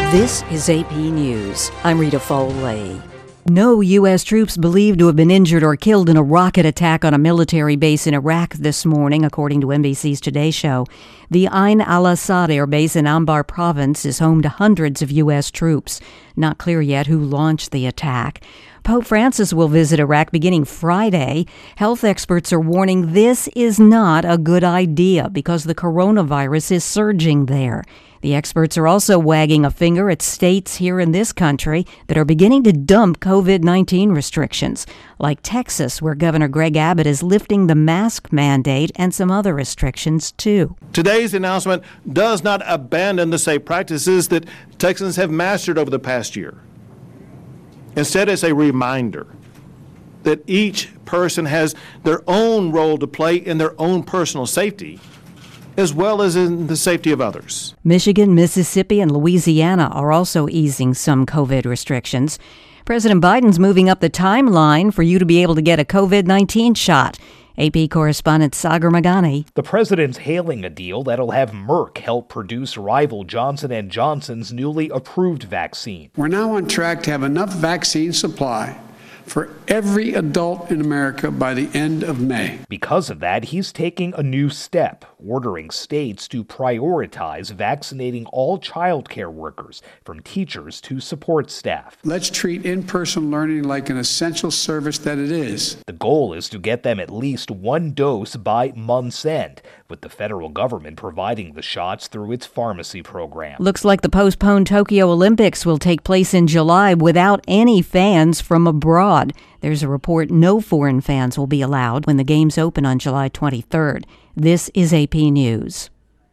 This is AP News. I'm Rita Foley. No U.S. troops believed to have been injured or killed in a rocket attack on a military base in Iraq this morning, according to NBC's Today Show. The Ain al-Assad Air Base in Anbar Province is home to hundreds of U.S. troops. Not clear yet who launched the attack. Pope Francis will visit Iraq beginning Friday. Health experts are warning this is not a good idea because the coronavirus is surging there. The experts are also wagging a finger at states here in this country that are beginning to dump COVID-19 restrictions, like Texas, where Governor Greg Abbott is lifting the mask mandate and some other restrictions, too. Today's announcement does not abandon the safe practices that Texans have mastered over the past year. Instead, it's a reminder that each person has their own role to play in their own personal safety, as well as in the safety of others. Michigan, Mississippi, and Louisiana are also easing some COVID restrictions. President Biden's moving up the timeline for you to be able to get a COVID-19 shot. AP correspondent Sagar Magani. The president's hailing a deal that'll have Merck help produce rival Johnson & Johnson's newly approved vaccine. We're now on track to have enough vaccine supply for every adult in America by the end of May. Because of that, he's taking a new step, ordering states to prioritize vaccinating all child care workers, from teachers to support staff. Let's treat in-person learning like an essential service that it is. The goal is to get them at least one dose by month's end, with the federal government providing the shots through its pharmacy program. Looks like the postponed Tokyo Olympics will take place in July without any fans from abroad. There's a report no foreign fans will be allowed when the games open on July 23rd. This is AP News.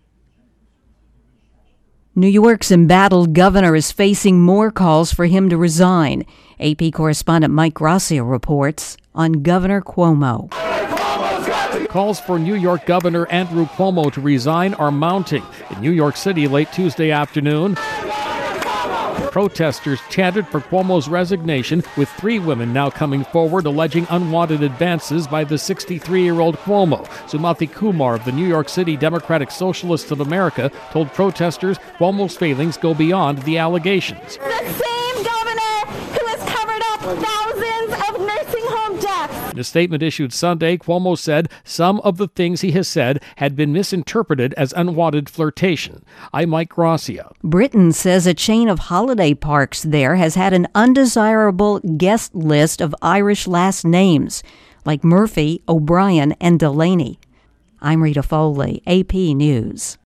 New York's embattled governor is facing more calls for him to resign. AP correspondent Mike Gracia reports on Governor Cuomo. Calls for New York Governor Andrew Cuomo to resign are mounting. In New York City late Tuesday afternoon, protesters chanted for Cuomo's resignation, with 3 women now coming forward alleging unwanted advances by the 63-year-old Cuomo. Sumati Kumar of the New York City Democratic Socialists of America told protesters Cuomo's failings go beyond the allegations. The same governor who has covered up thousands of nursing home deaths. In a statement issued Sunday, Cuomo said some of the things he has said had been misinterpreted as unwanted flirtation. I'm Mike Gracia. Britain says a chain of holiday parks there has had an undesirable guest list of Irish last names, like Murphy, O'Brien, and Delaney. I'm Rita Foley, AP News.